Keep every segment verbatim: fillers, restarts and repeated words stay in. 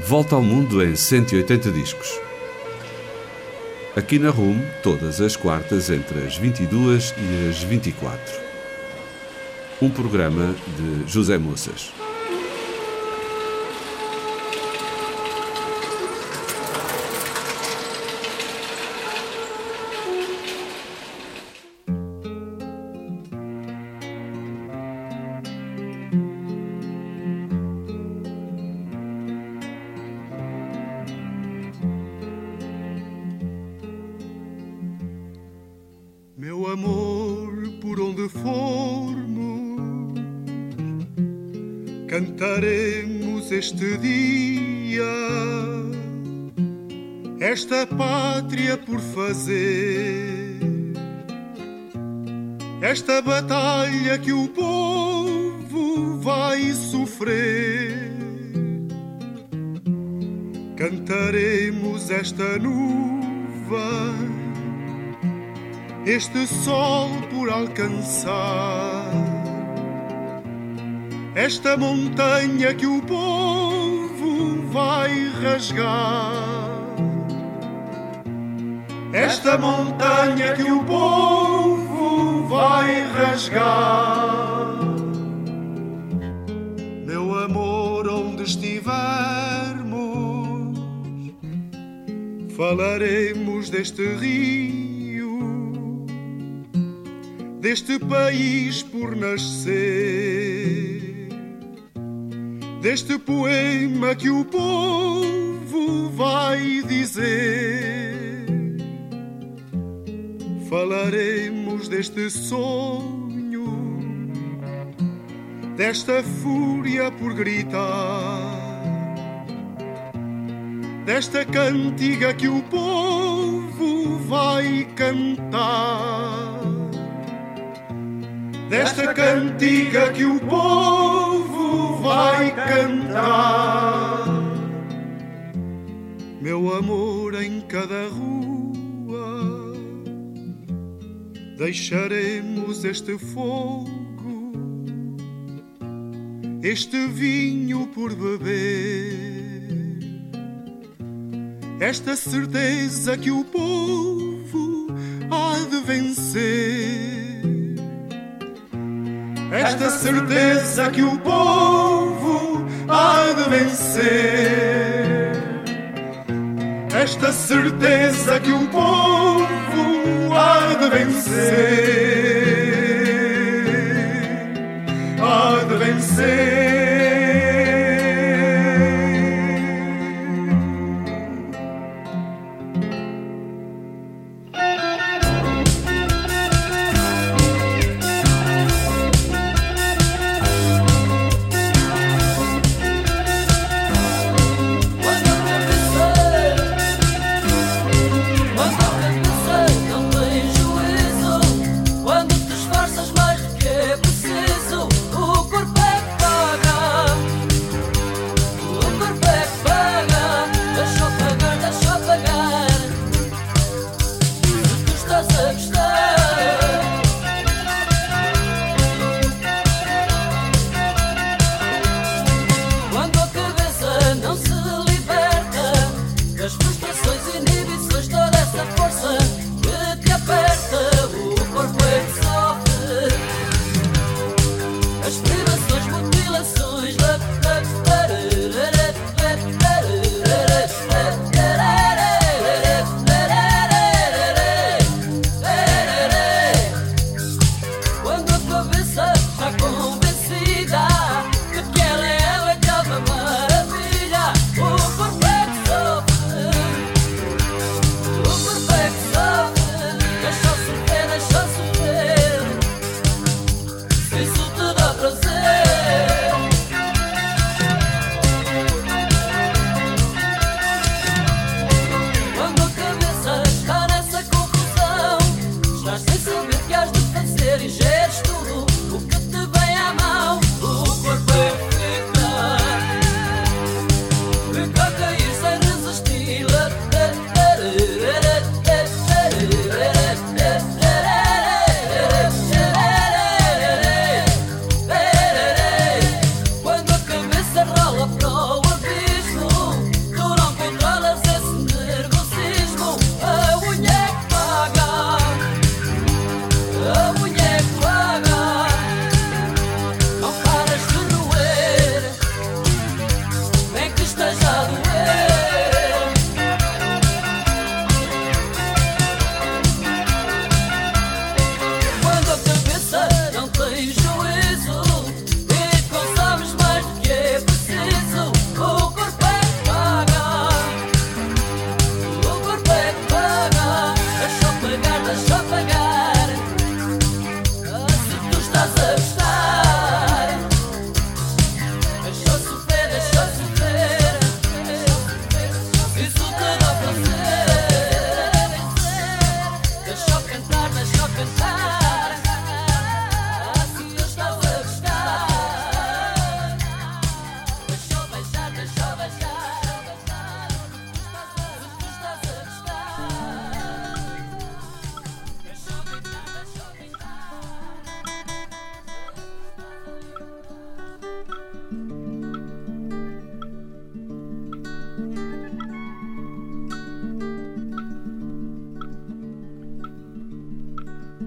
Volta ao mundo em cento e oitenta discos. Aqui na R U M, todas as quartas entre as vinte e duas e as vinte e quatro. Um programa de José Moças. Meu amor, por onde formos, cantaremos este dia, esta pátria por fazer, esta batalha que o povo vai sofrer. Cantaremos esta nuvem, este sol por alcançar, esta montanha que o povo vai rasgar, esta montanha que o povo vai rasgar. Meu amor, onde estivermos, falaremos deste rio, deste país por nascer, deste poema que o povo vai dizer. Falaremos deste sonho, desta fúria por gritar, desta cantiga que o povo vai cantar, desta cantiga que o povo vai cantar. Meu amor, em cada rua deixaremos este fogo, este vinho por beber, esta certeza que o povo há de vencer, esta certeza que o povo há de vencer, esta certeza que o povo há de vencer, há de vencer.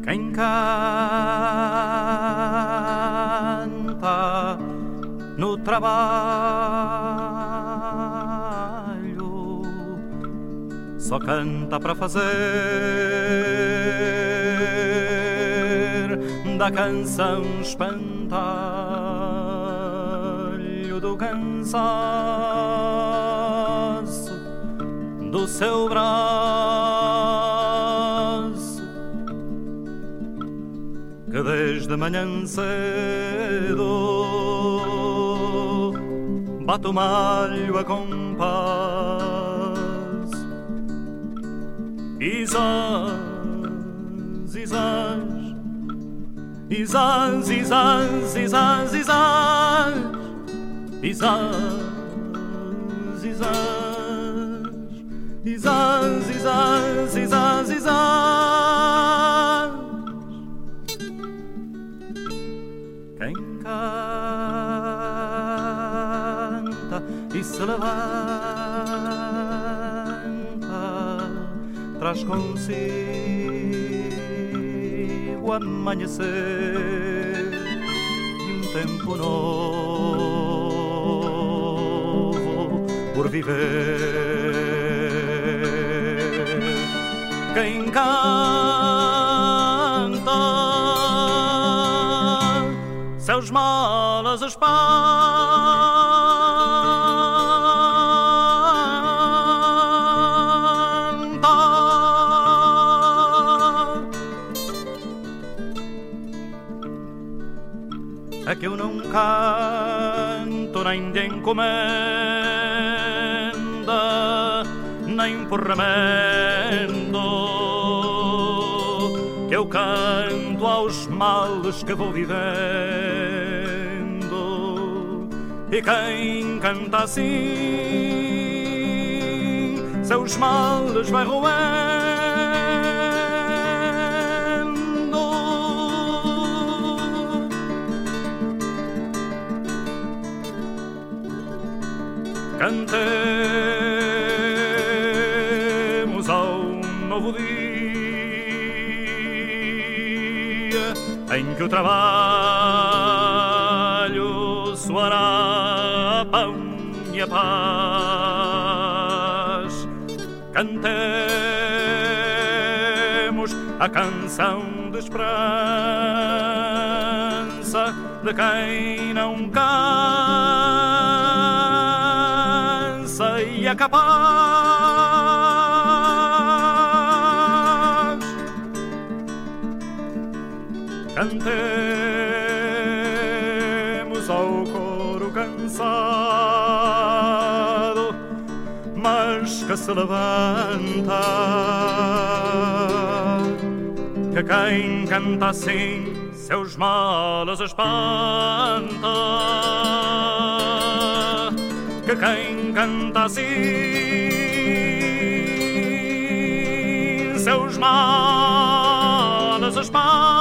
Quem canta no trabalho só canta para fazer da canção espantalho do cansaço do seu braço, que desde manhã cedo bate o malho a compasso. Isãs, isãs, isãs, isãs, isãs, isãs, isãs, isãs. Isãs, isãs, isãs, isãs. Quem canta e se levanta traz consigo amanhecer e um tempo novo por viver. Quem canta seus males espanta, é que eu não canto nem de encomenda nem por remendo, que eu canto aos males que vou vivendo. E quem canta assim seus males vai roendo. Cantemos ao novo dia em que o trabalho soará a pão e a paz. Cantemos a canção de esperança de quem não cansa e é capaz. Cantemos ao coro cansado, mas que se levanta, que quem canta assim seus males espanta, que quem canta assim seus males espanta.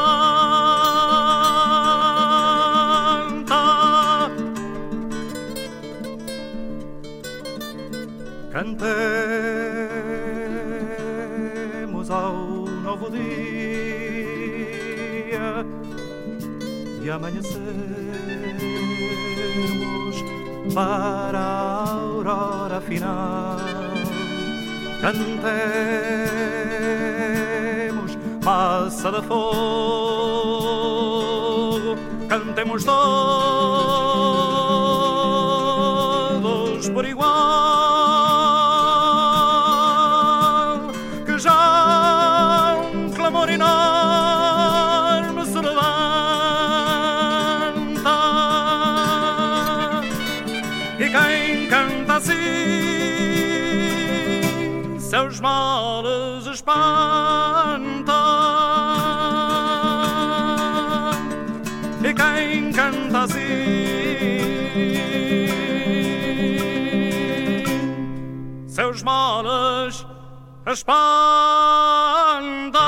Cantemos ao novo dia e amanhecermos para a aurora final. Cantemos massa de fogo, cantemos todos por igual, que já um clamor enorme se levanta, e quem canta assim seus males espanta, e quem canta assim seus males espanta.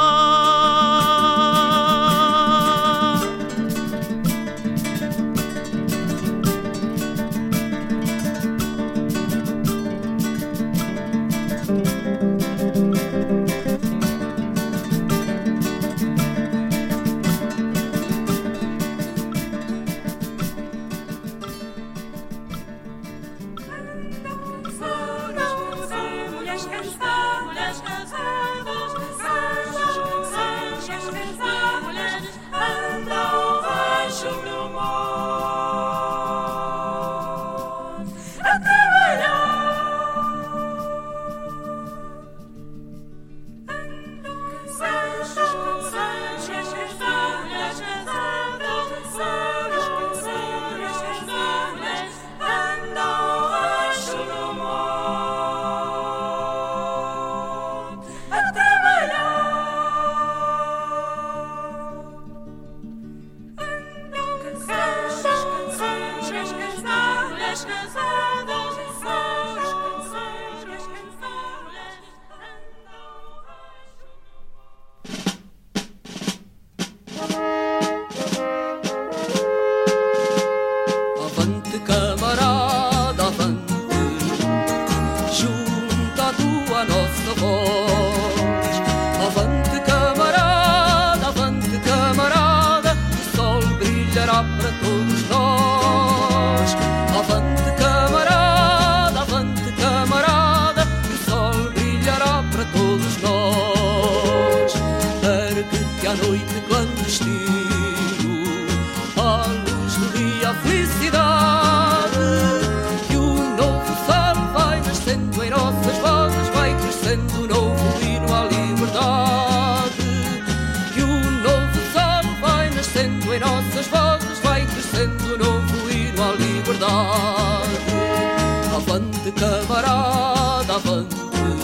brilhará para todos nós. Avante camarada, avante camarada, que o sol brilhará para todos nós. Ergue-te à noite clandestino, à luz do dia a felicidade, que o novo sol vai nascendo em nossas vozes, vai crescendo o novo hino à liberdade. Que o novo sol vai nascendo em nossas vozes, vai crescendo o novo hino à liberdade. Avante camarada, avante,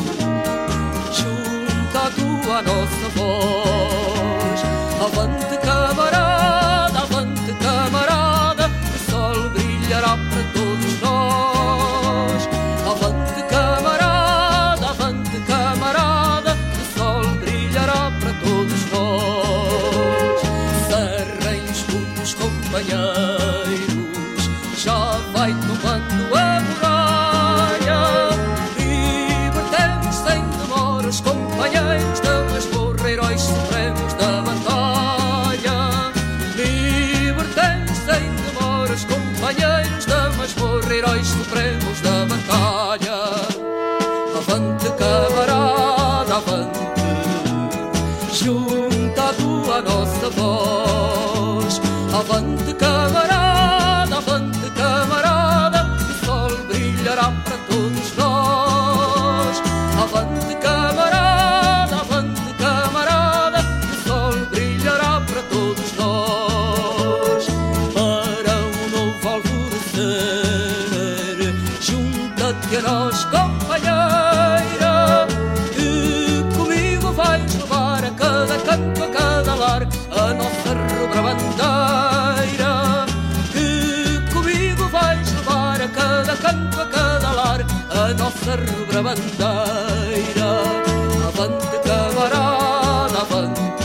junta a tua nossa voz. Avante camarada, avante camarada, o sol brilhará para todos nós. Avante camarada, avante camarada, o sol brilhará para todos nós. Serrem os putos companheiros, já vai tomando a muralha. Libertemos sem demora os companheiros da masmorra, heróis supremos da batalha. Libertemos sem demora os companheiros da masmorra, heróis supremos da batalha. Avante camarada, avante, junta a tua nossa voz. Avante camarada, avante camarada, o sol brilhará para todos nós. Avante camarada, avante camarada, o sol brilhará para todos nós. Para um novo alvorecer, junta-te a nós, companheira, que comigo vais levar a cada canto, a cada lar, a nossa rubra bandeira. Que comigo vais levar a cada canto, a cada lar, a nossa rubra bandeira. Avante camarada, avante,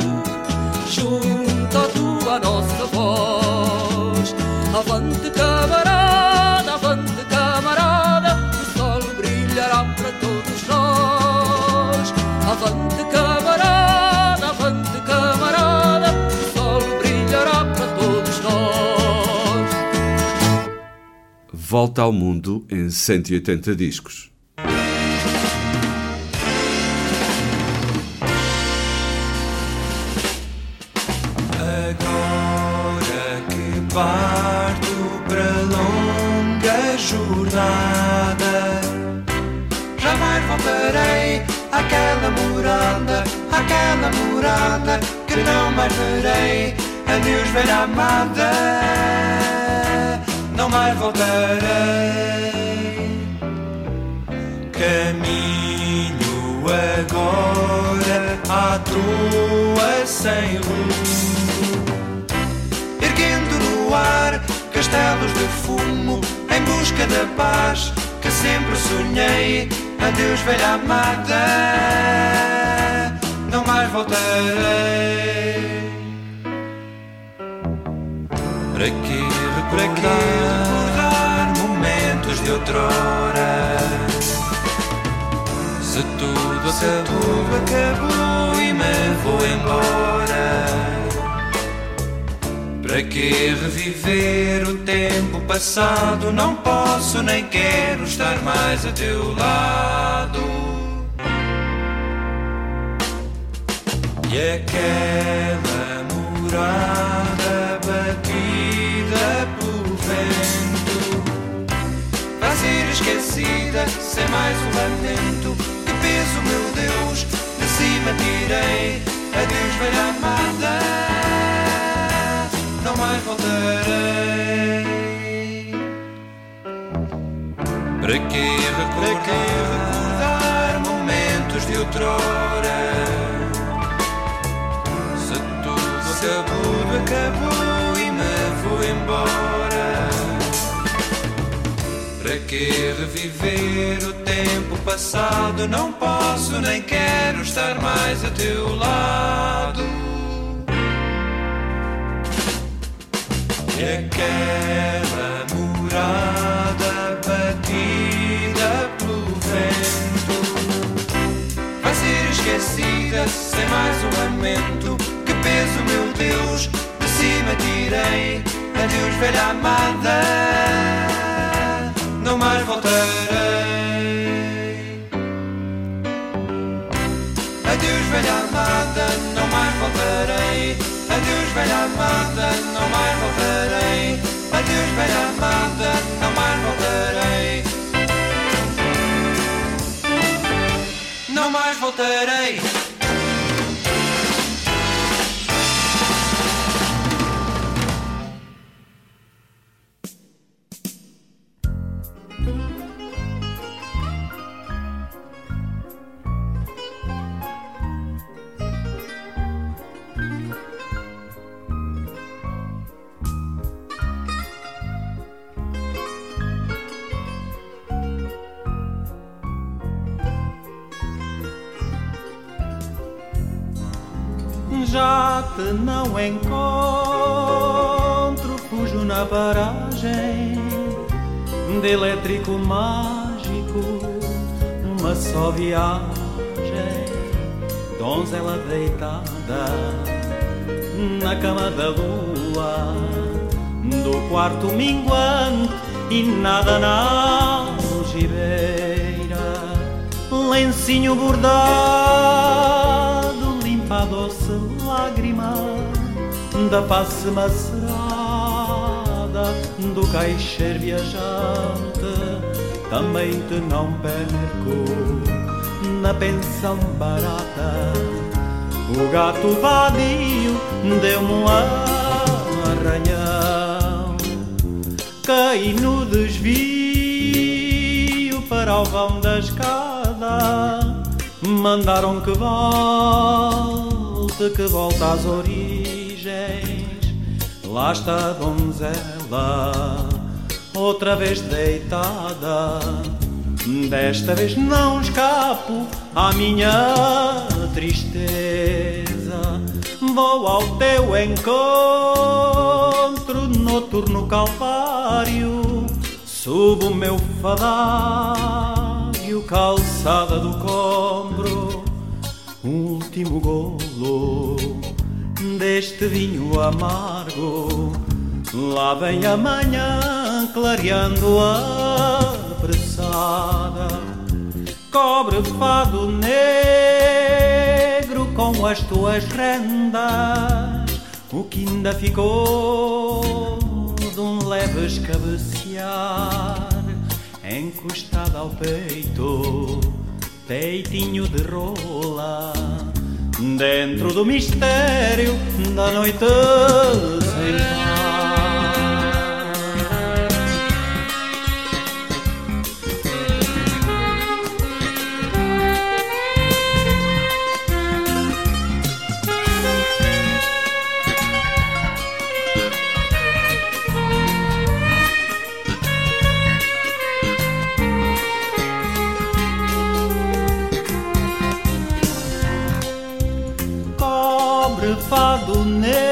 junta a tua nossa voz. Avante camarada, avante camarada, o sol brilhará para todos nós. Avante camarada, avante camarada, o sol brilhará para todos nós. Volta ao Mundo em cento e oitenta discos. Agora que parto para longa jornada, jamais voltarei àquela morada, àquela morada que não mais verei. Adeus, velha amada, não mais voltarei. Caminho agora à toa sem rumo, erguendo no ar castelos de fumo, em busca da paz que sempre sonhei. Adeus, velha amada, não mais voltarei. Para que recordar, recordar momentos de outrora, se tudo acabou, acabou e me vou embora? Para que reviver o tempo passado? Não posso nem quero estar mais a teu lado. E aquela morada batida pelo vento vai ser esquecida sem mais um lamento. Que peso, meu Deus, de cima tirei. Adeus, velha amada, não mais voltarei. Para que recordar, para que recordar momentos de outrora, se tudo acabou, acabou e me vou embora? Para que reviver o tempo passado? Não posso nem quero estar mais a teu lado. E aquela morada batida pelo vento vai ser esquecida sem mais um lamento. Que peso, meu Deus, de cima tirei. voltarei. Adeus, velha amada, não mais voltarei. Adeus, velha amada, não mais voltarei. Adeus, velha amada, não mais voltarei. Adeus, velha amada, não mais voltarei. Não mais voltarei. Já te não encontro, fujo na paragem de elétrico mágico, uma só viagem, donzela deitada na cama da lua, do quarto minguante e nada na algibeira, lencinho bordado limpa a doce lágrima da face macerada do caixeiro viajante. Também te não perco na pensão barata, o gato vadio deu-me um arranhão. Caí no desvio para o vão da escada, mandaram que volte, que volte às origens. Lá está a donzela, outra vez deitada. Desta vez não escapo à minha tristeza. Vou ao teu encontro, noturno calvário. Subo o meu fadário, calçada do Combro. Último golo deste vinho amargo. Lá vem a manhã clareando apressada. Cobre fado negro com as tuas rendas, o que ainda ficou de um leve escabecear, encostado ao peito, peitinho de rola, dentro do mistério da noite sem par. Fado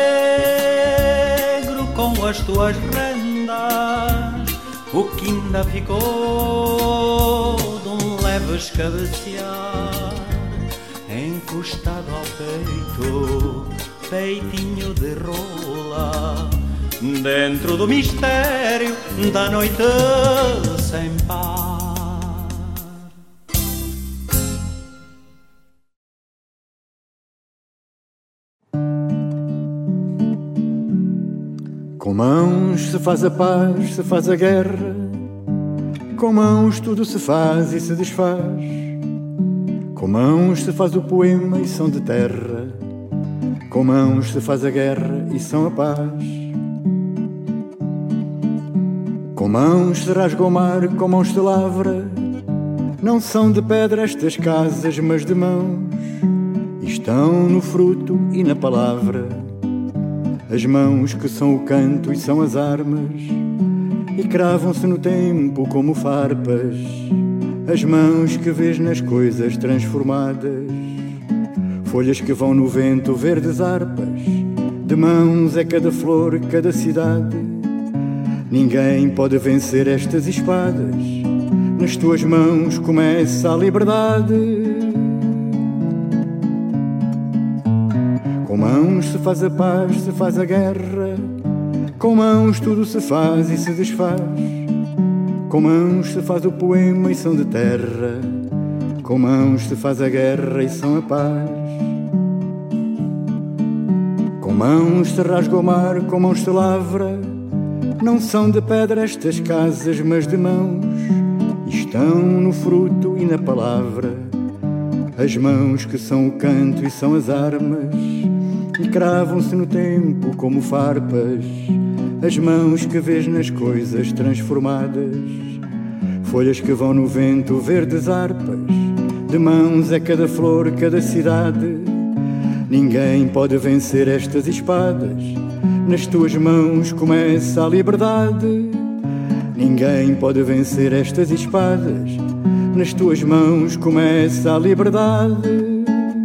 negro com as tuas rendas, o que ainda ficou de um leve escabecear, encostado ao peito, peitinho de rola, dentro do mistério da noite sem par. Com mãos se faz a paz, se faz a guerra. Com mãos tudo se faz e se desfaz. Com mãos se faz o poema e são de terra. Com mãos se faz a guerra e são a paz. Com mãos se rasga o mar, com mãos se lavra. Não são de pedra estas casas, mas de mãos. E estão no fruto e na palavra. As mãos que são o canto e são as armas, e cravam-se no tempo como farpas. As mãos que vês nas coisas transformadas, folhas que vão no vento, verdes harpas. De mãos é cada flor, cada cidade. Ninguém pode vencer estas espadas. Nas tuas mãos começa a liberdade. Com mãos se faz a paz, se faz a guerra. Com mãos tudo se faz e se desfaz, com mãos se faz o poema e são de terra, com mãos se faz a guerra e são a paz. Com mãos se rasga o mar, com mãos se lavra, não são de pedra estas casas, mas de mãos, e estão no fruto e na palavra. As mãos que são o canto e são as armas, e cravam-se no tempo como farpas. As mãos que vês nas coisas transformadas, folhas que vão no vento, verdes harpas. De mãos é cada flor, cada cidade. Ninguém pode vencer estas espadas. Nas tuas mãos começa a liberdade. Ninguém pode vencer estas espadas. Nas tuas mãos começa a liberdade.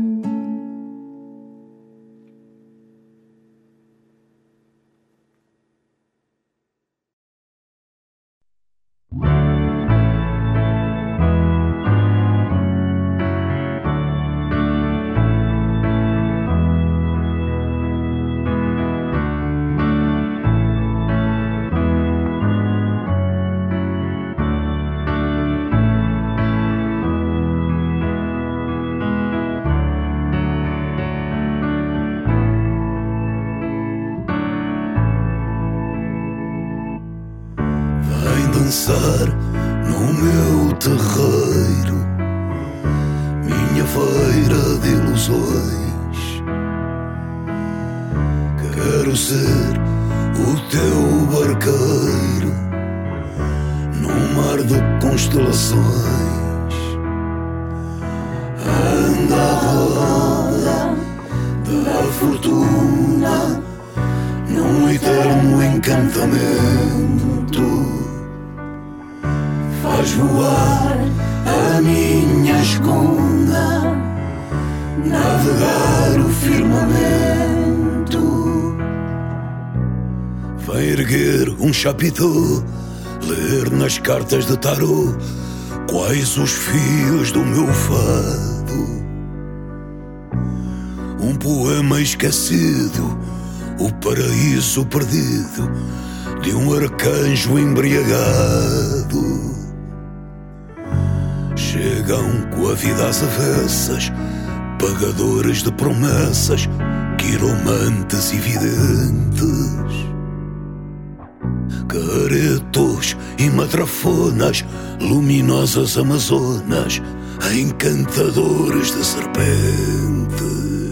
Dançar no meu terreiro, minha feira de ilusões. Quero ser o teu barqueiro num mar de constelações. Anda a roda da fortuna num eterno encantamento. Faz voar a minha escuna, navegar o firmamento. Vai erguer um chapitão, ler nas cartas de tarô quais os fios do meu fado. Um poema esquecido, o paraíso perdido de um arcanjo embriagado. Chegam com a vida às avessas, pagadores de promessas, quiromantes e videntes, caretos e matrafonas, luminosas amazonas, encantadores de serpentes.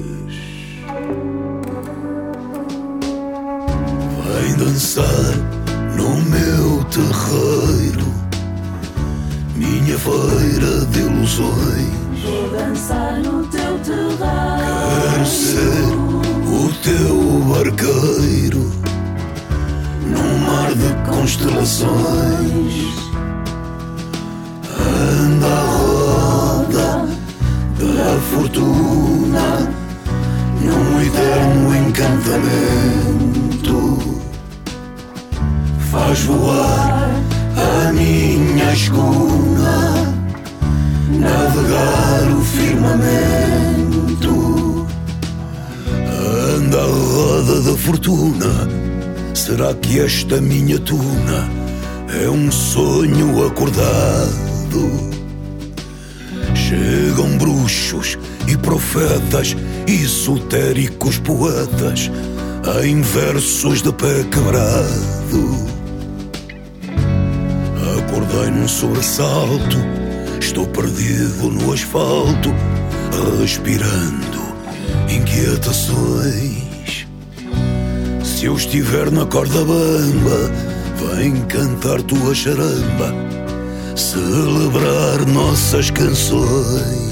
Vem dançar no meu terreiro, minha feira de ilusões. Vou dançar no teu terreiro. Quero ser o teu barqueiro num mar de constelações. Anda a roda da fortuna num eterno encantamento. Faz voar a minha escuna, navegar o firmamento. Anda a roda da fortuna, será que esta minha tuna é um sonho acordado? Chegam bruxos e profetas, esotéricos poetas, em versos de pé quebrado. Acordei num sobressalto, estou perdido no asfalto, respirando inquietações. Se eu estiver na corda bamba, vem cantar tua charamba, celebrar nossas canções.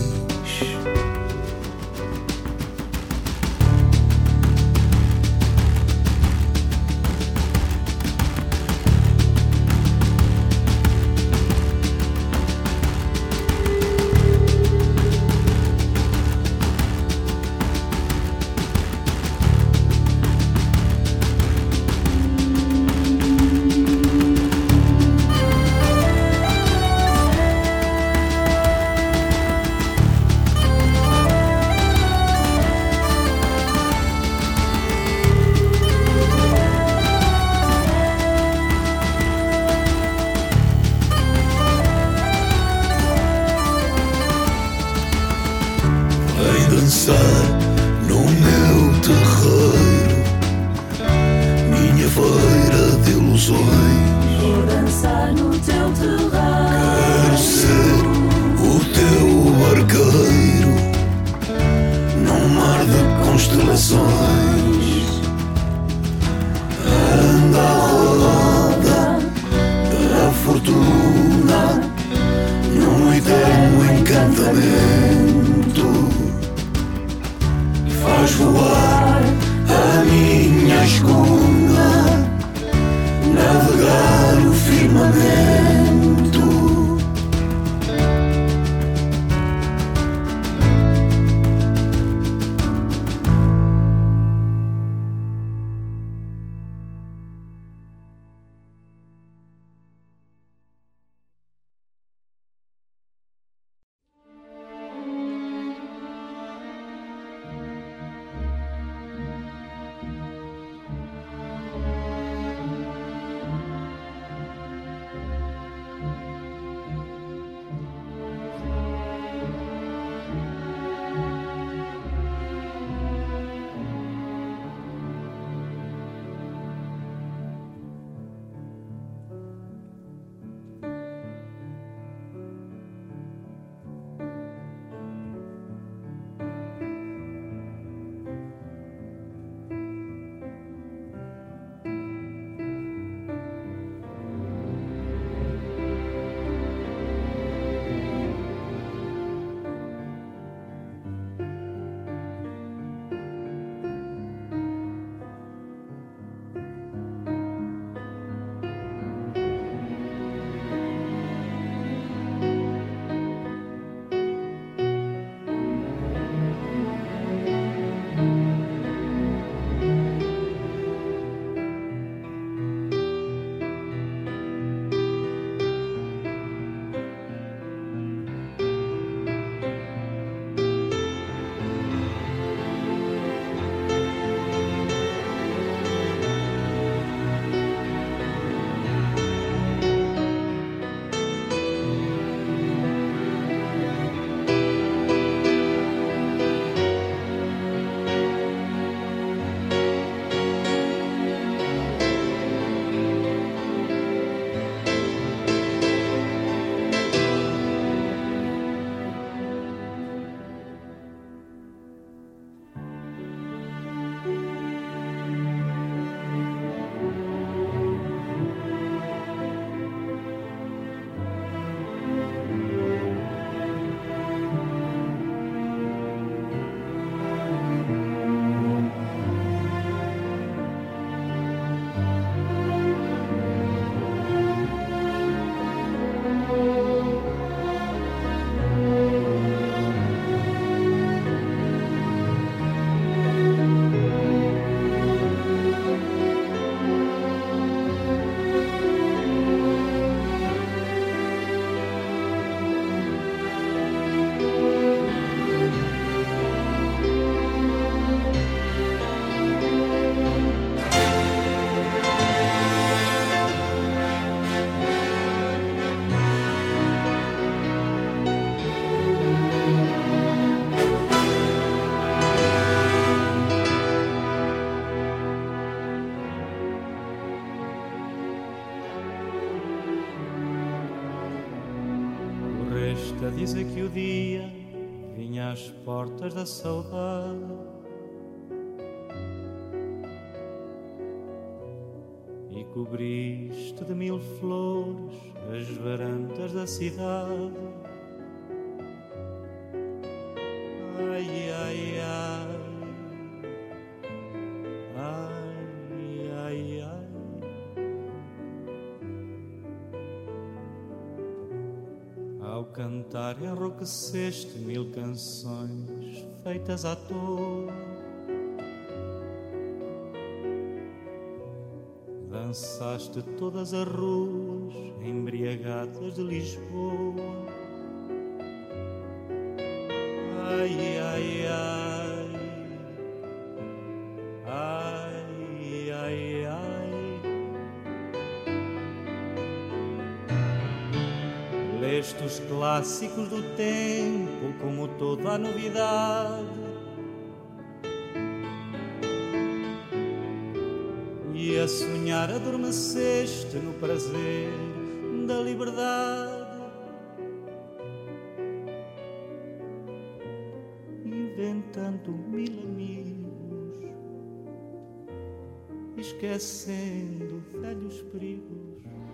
a dizer que o dia vinha às portas da saudade e cobriste de mil flores as varandas da cidade. Ai, ai, ai, ai, ai, ai. Ao cantar enrouqueceste mil canções feitas à toa. Dançaste todas as ruas embriagadas de Lisboa. Ai, ai, ai, ai, ai, ai. Leste os clássicos do tempo como toda a novidade. E a sonhar adormeceste no prazer da liberdade. Inventando mil amigos, esquecendo velhos perigos.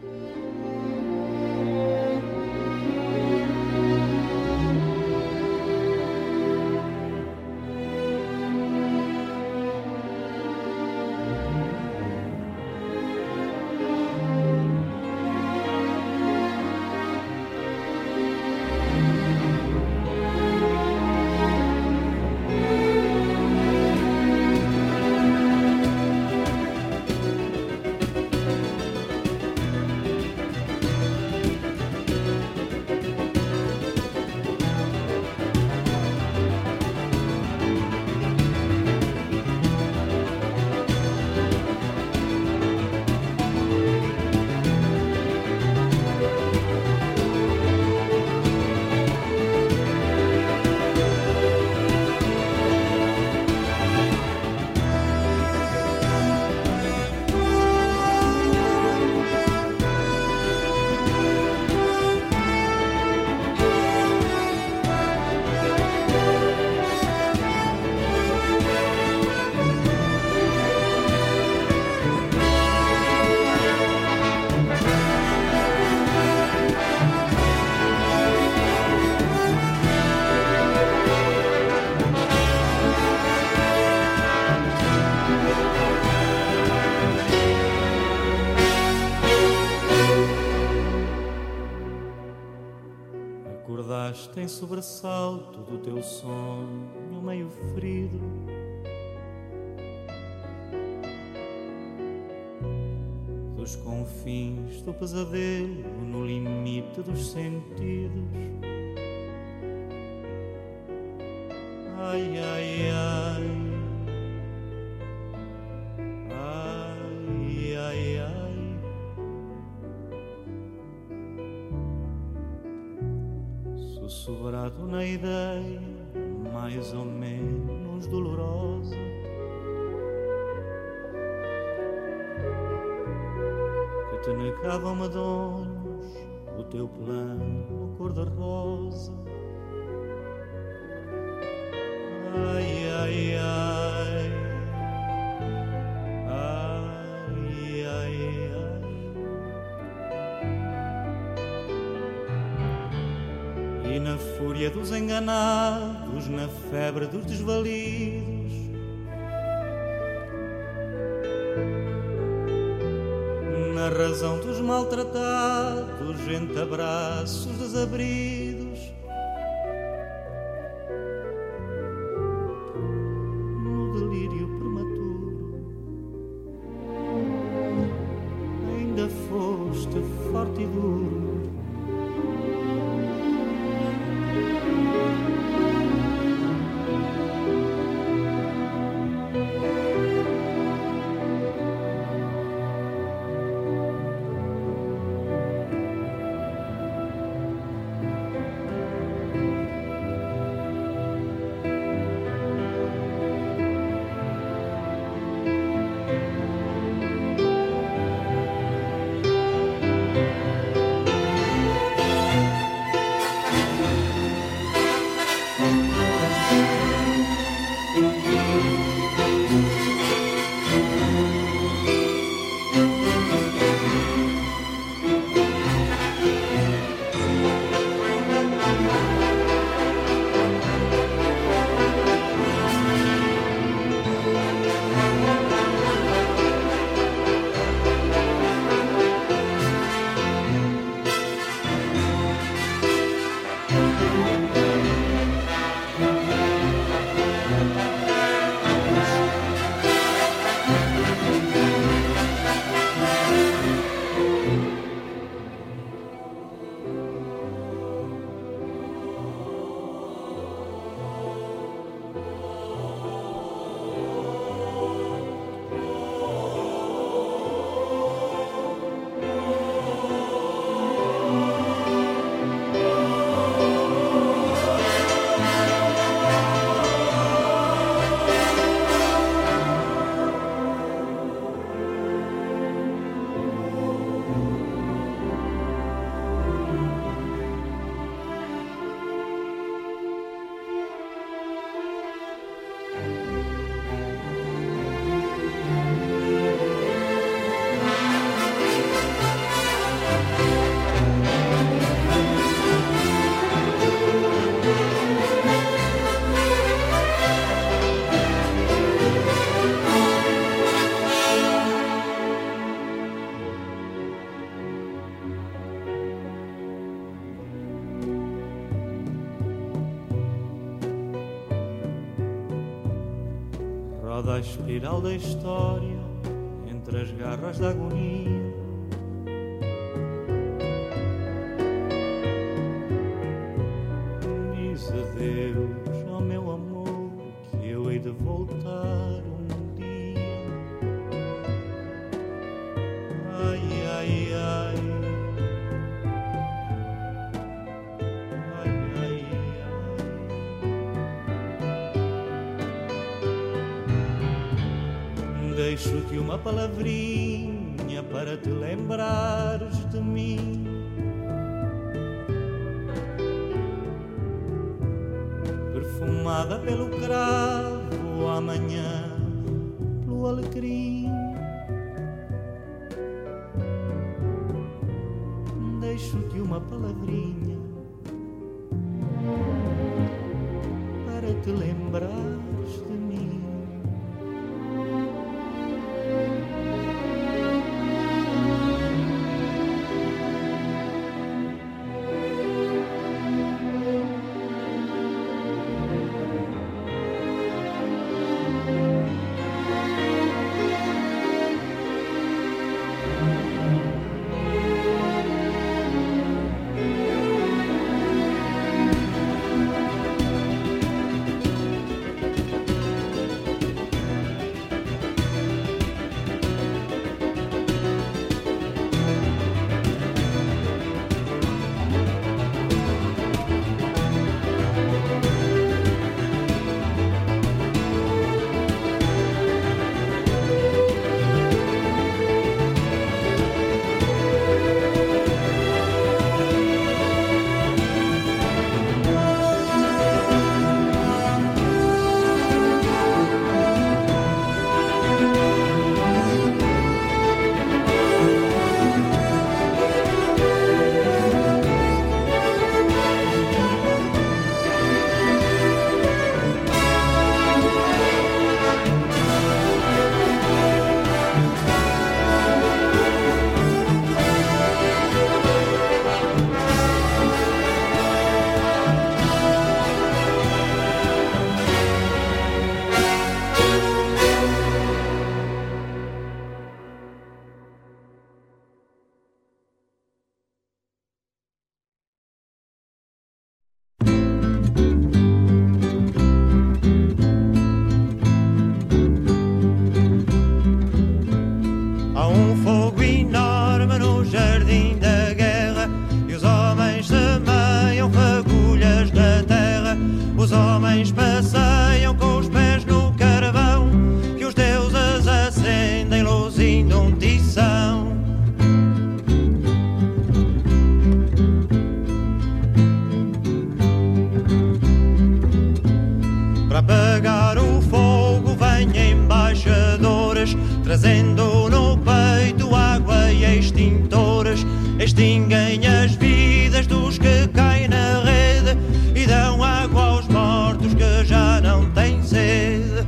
Acordaste em sobressalto do teu sonho meio ferido. Dos confins do pesadelo no limite dos sentidos. Ai, ai, ai, ai, ai, ai. Sussurrado na ideia mais ou menos dolorosa, que te negavam medonhos o teu plano cor-de-rosa. Ai, ai, ai, ai, ai, ai. E na fúria dos enganados, na febre dos desvalidos, na razão dos maltratados, entre abraços desabridos, no delírio prematuro, ainda foste forte e duro. a espiral da história entre as garras da agonia. Diz adeus ao meu amor, que eu hei de voltar um dia. Ai, ai, ai. Ai, ai, ai. Deixo-te uma palavrinha para te lembrares de mim. Perfumada pelo cravo, amanhã pelo alecrim. Deixo-te uma palavrinha para te lembrares de mim. Trazendo no peito água e extintores, extinguem as vidas dos que caem na rede e dão água aos mortos que já não têm sede.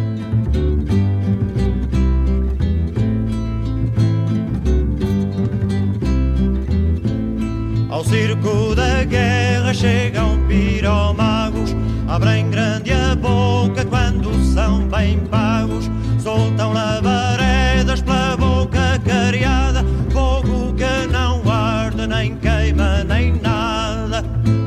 Ao circo da guerra chegam piromagos, abrem grande a boca quando são bem pagos, soltam labaredas pela boca cariada, fogo que não arde, nem queima, nem nada.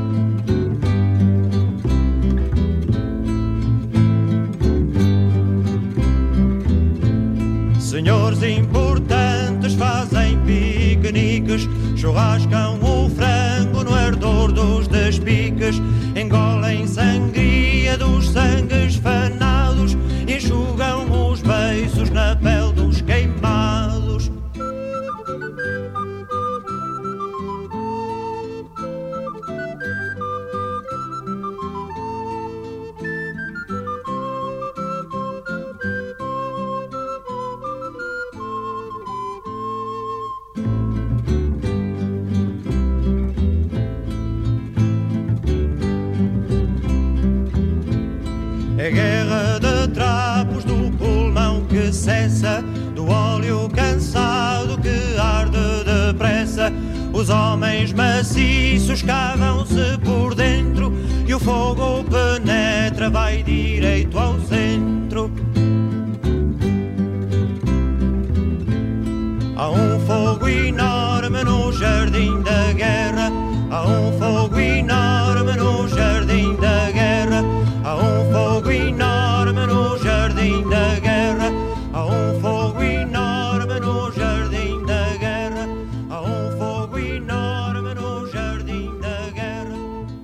Senhores importantes fazem piqueniques, churrascam o frango no ardor dos despiques, engolem sangria dos sangues fanados, enxugam os beiços na pele dos queimados. É guerra de trapos do pulmão que cessa, do óleo cansado que arde depressa. Os homens maciços cavam-se por dentro e o fogo penetra, vai direito ao centro. enorme no jardim da guerra. Há um fogo enorme no jardim da guerra. Há um fogo enorme no jardim da guerra. Há um fogo enorme no jardim da guerra. Há um fogo enorme no jardim da guerra.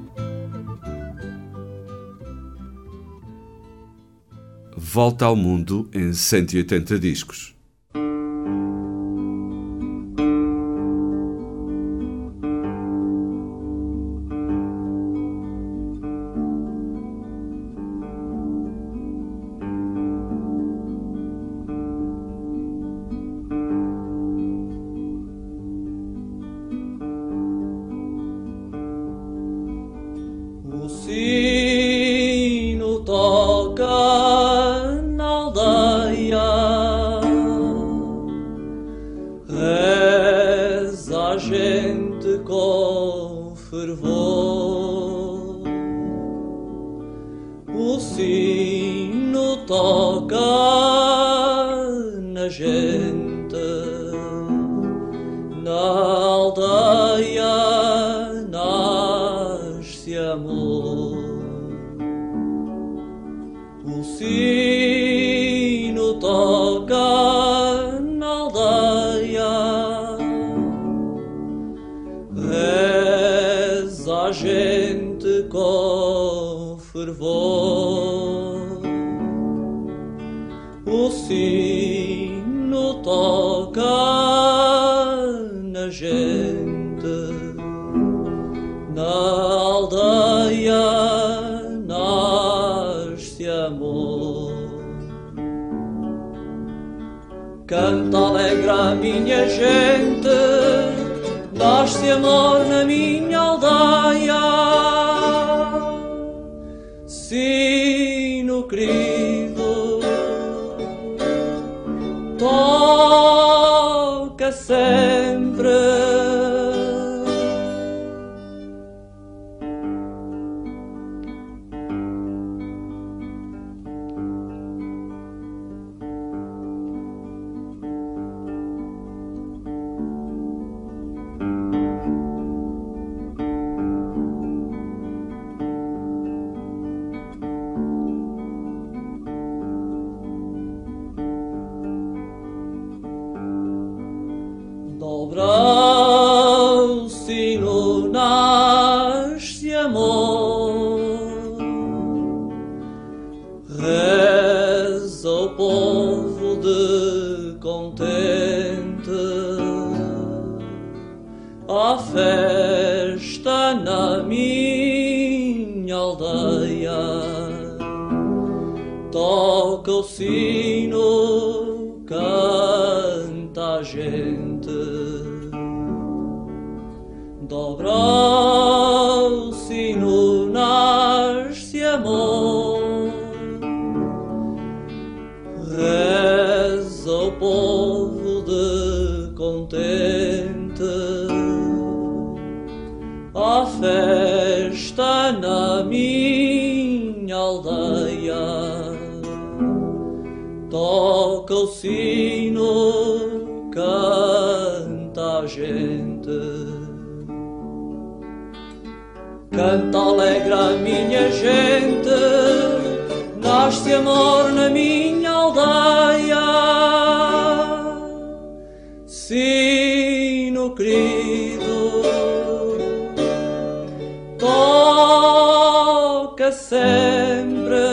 Volta ao Mundo em cento e oitenta discos. Canta alegre a minha gente, nasce amor na minha aldeia. Sino querido, toca sempre. Dobra o sino, nasce amor, reza o povo de contente, há festa na minha aldeia, toca o sino, canta a gente. Dobra o sino, nasce amor, reza o povo de contente, há festa na minha aldeia, toca o sino, canta a gente. Canta alegre a minha gente, nasce amor na minha aldeia. Sino querido, toca sempre.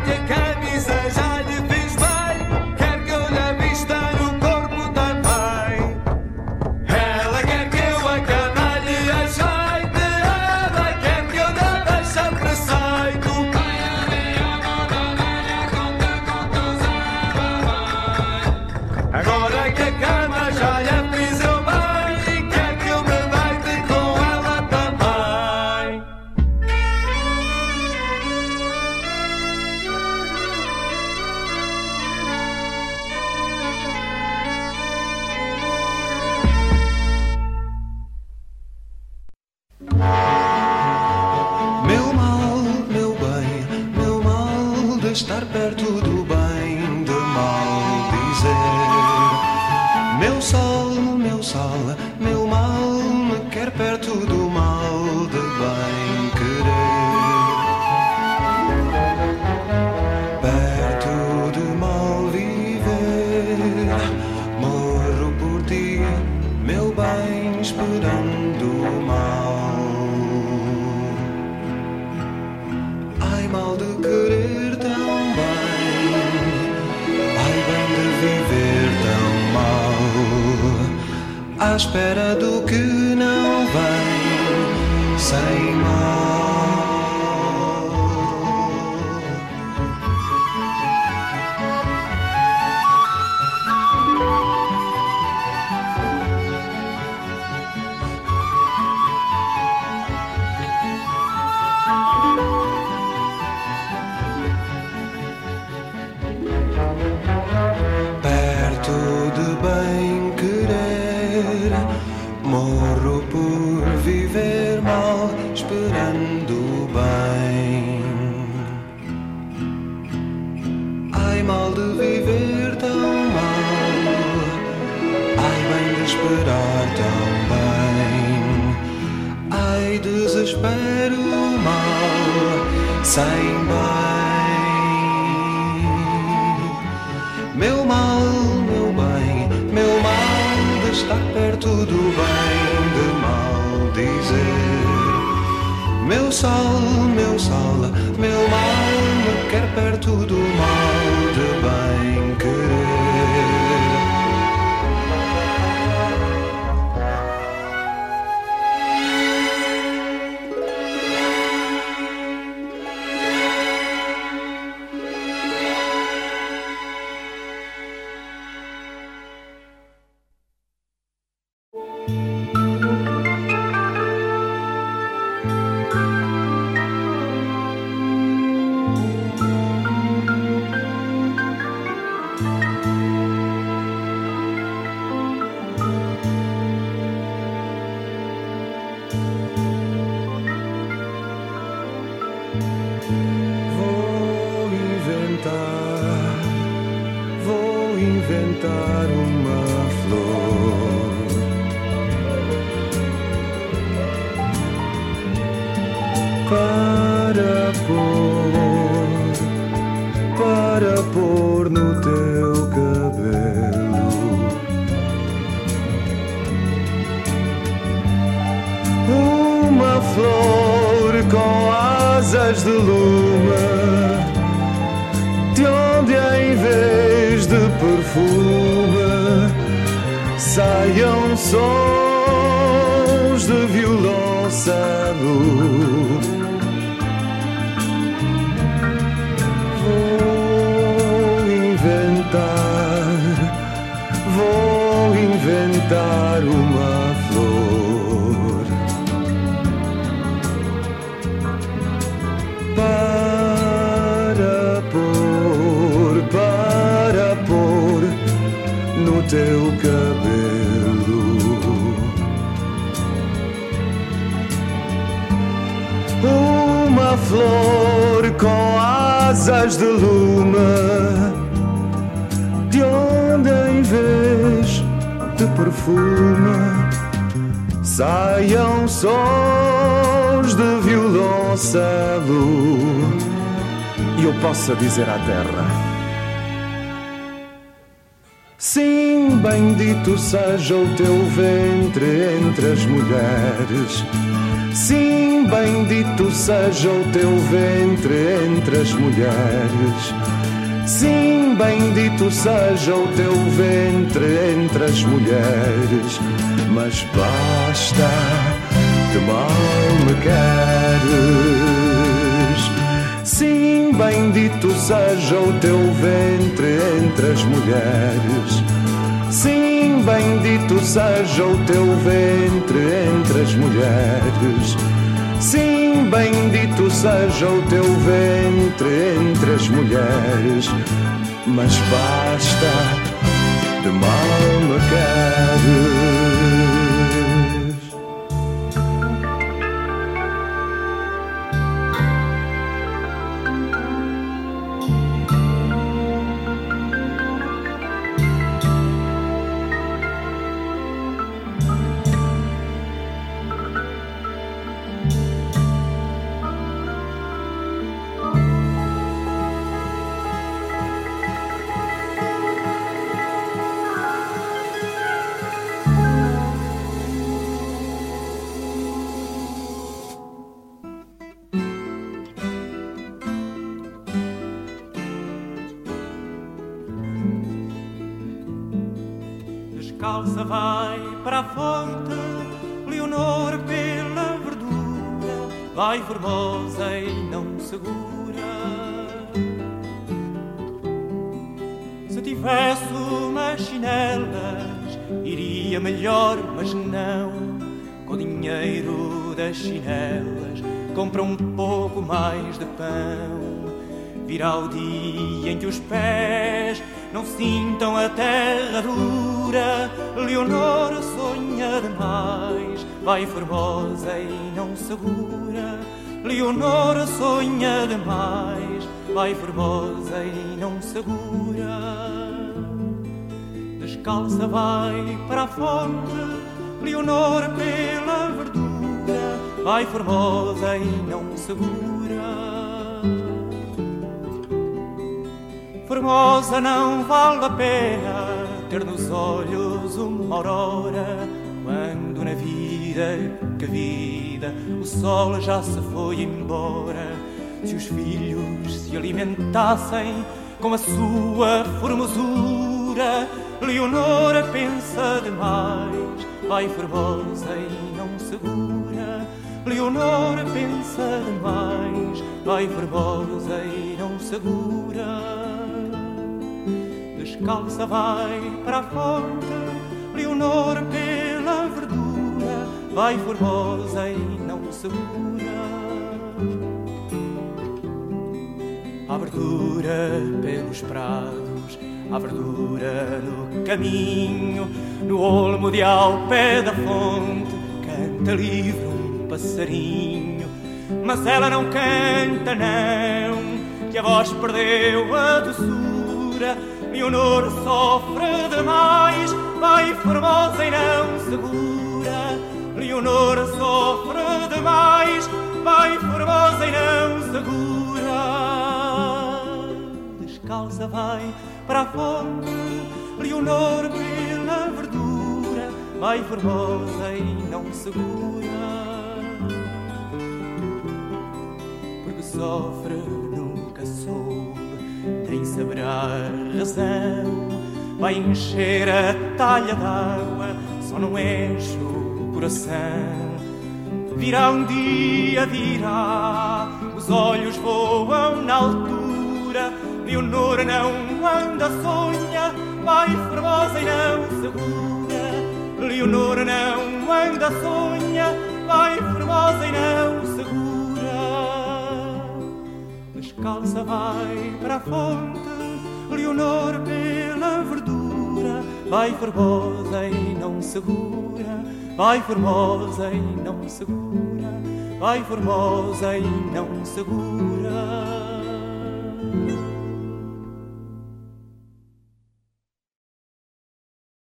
que a camisa já lhe fez bem, quer que eu lhe vista no corpo também. Ela quer que eu a cama-lhe ajeite, ela quer que eu lhe deixe preceito. Agora que a cama já lhe fiz eu bem, e quer que eu me deite com ela também. Meu mal, meu bem, meu mal de estar perto do bem, de mal dizer. Meu sol, meu sol, meu mal me quer perto do mal, de bem querer. Perto do mal viver, morro por ti, meu bem, esperando o mal. Ai, mal de querer tão bem, ai, bem de viver tão mal, à espera do que não vem, sem mal. Perto de bem querer, morro por viver mal, esperando o bem. Ai, mal de viver tão mal, ai, bem de esperar tão bem. Ai, desespero mal, sem bem. Meu mal, meu bem, meu mal de estar perto do bem, de mal dizer. Meu sol, meu sol, meu mal me quer perto do mal, de bem querer. Vou inventar, vou inventar uma flor para pôr, para pôr no teu cabelo. Uma flor com asas de lume, de onde em vez de perfume saiam sons de violoncelo. Vou inventar, vou inventar uma flor para pôr, para pôr no teu cabelo. Uma flor com asas de lume, de onde em vez de perfume saiam sons de violoncelo e eu possa dizer à terra: sim, bendito seja o teu ventre entre as mulheres. Sim, bendito seja o teu ventre entre as mulheres. Sim, bendito seja o teu ventre entre as mulheres. Mas basta, de mal me queres. Sim, bendito seja o teu ventre entre as mulheres. Sim, bendito seja o teu ventre entre as mulheres. Sim, bendito seja o teu ventre entre as mulheres. Mas basta, de mal me queres. Descalça vai para a fonte, Leonor pela verdura, vai formosa e não segura. Se tivesse umas chinelas, iria melhor, mas não. Com o dinheiro das chinelas, compra um pouco mais de pão. Virá o dia em que os pés não sintam a terra dura. Leonor sonha demais, vai formosa e não segura. Leonor sonha demais, vai formosa e não segura. Descalça vai para a fonte, Leonor pela verdura, vai formosa e não segura. Formosa não vale a pena ter nos olhos uma aurora, quando na vida, que vida, o sol já se foi embora. Se os filhos se alimentassem com a sua formosura, Leonor pensa demais, vai formosa e não segura. Leonor pensa demais, vai formosa e não segura. Descalça vai para a fonte, Leonor pela verdura, vai formosa e não segura. Há verdura pelos prados, há verdura no caminho, no olmo de ao pé da fonte, canta livre um passarinho. Mas ela não canta não, que a voz perdeu a doçura. Leonor sofre demais, vai formosa e não segura. Leonor sofre demais, vai formosa e não segura. Descalça vai para a fonte, Leonor pela verdura, vai formosa e não segura. Porque sofre nunca soube, nem saberá a razão. Vai encher a talha d'água, só não enche o coração. Virá um dia, virá, os olhos voam na altura. Leonor não anda sonha, vai formosa e não segura. Leonor não anda sonha, vai formosa e não segura. Descalça vai para a fonte, Leonor pela verdura, vai formosa e não segura. Vai formosa e não segura, vai formosa e não segura.